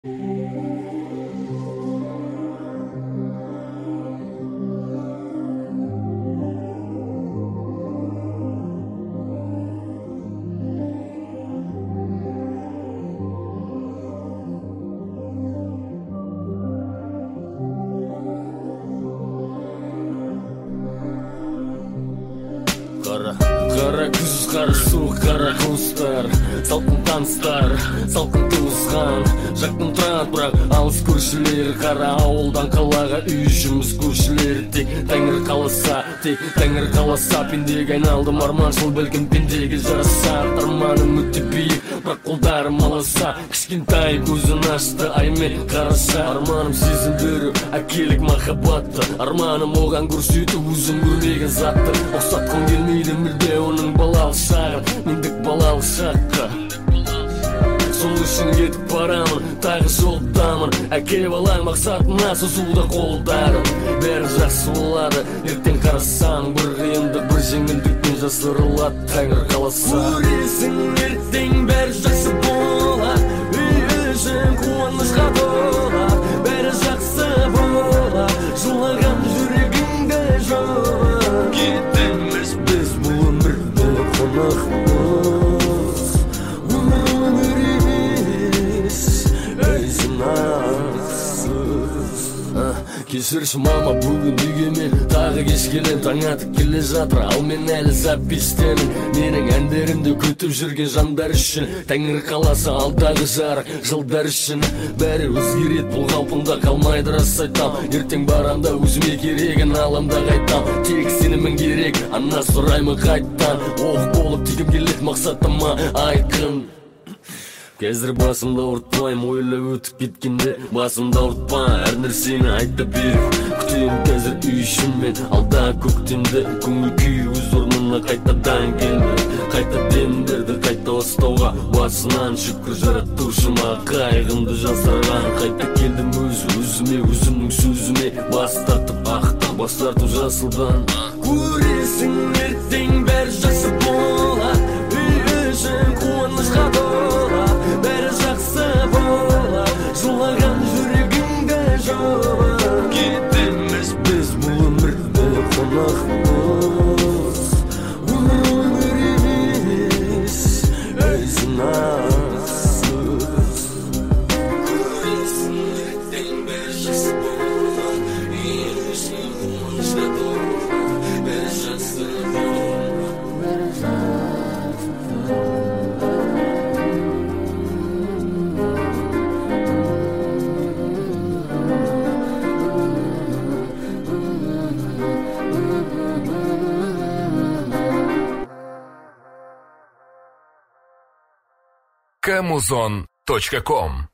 Қара күз, қара суық, қара қуыстар, салқын таныстар, салқын туысқан. Жақтың тұрады бірақ алыс көршілер, қара ауылдан қалаға үй жұмыс көршілер. Тек тәңір қаласа, пендеге айналдым арманшыл, бәлкім пендеге жараса. Арманым өте биік, бірақ қолдарым аласа. Кішкентай көзін ашты, аймен қараша. Арманым сезім беру, әкелік махаббатты. Арманым оған көрсету, өзім көрмеген затты. Ұқсатқым келмейді мүлде оның балалық шағын, мендік балалық шаққа. Сол үшін кетіп барамын, тағы жолдамын. Әкеліп алаң мақсатына созуда қолдарым. Бәрі жақсы болады, ертең қарасаң. Бір қиындық, бір жеңілдікпен жасырылады, тәңір қаласа. Көресің ертең бәрі жақсы болады, үй үшін қуанышқа толады. Бәрі жақсы болады, жылаған жүрегіңді жауады. Кетеміз біз бұл өмірде қонақпыз. Кешірші мама, бүгін үйге мен тағы кеш келем. Таң атып келе жатыр, ал мен әлі запистемін. Менің әндерімді күтіп жүрген жандар үшін тәңір қаласа алдағы жарық жылдар үшін. Бәрі өзгерет, бұл қалпында қалмайды, рас айтам. Ертең барамда өзіме керегін аламда қайтам. Тек сенімің керек, ана сұраймы қайттан. Оқ болып тигім келет мақсатыма айқын. Қазір басымда ұртпайым, ойлап өтіп кеткенде басымда ұртпа, әр нәрсені айта беріп. Күтейін қазір үй үшін мен алда көктемді. Көңіл күй өз орнына қайтадан келді. Қайта демдерді қайта ұстауға, басынан шүкір жаратушыма. Қайғымды жасырған, қайта келдім өзіме, өзімнің сөзіме. Бас тартып ақтан, бас тарту жасылдан. Көресің ертең бәрі жақсы болады, үй үшін қуанышқа толады. Бәрі жақсы болады, жылаған жүрегіңді жауады. Кетеміз біз бұл өмірде қонақпыз. Өмір емес, өзің ақсыз. Көресің ертең бәрі жақсы болады, үй үшін қуанышқа толады. Бәрі жақсы болады, бәрі жақсы болады. Kamuzon.com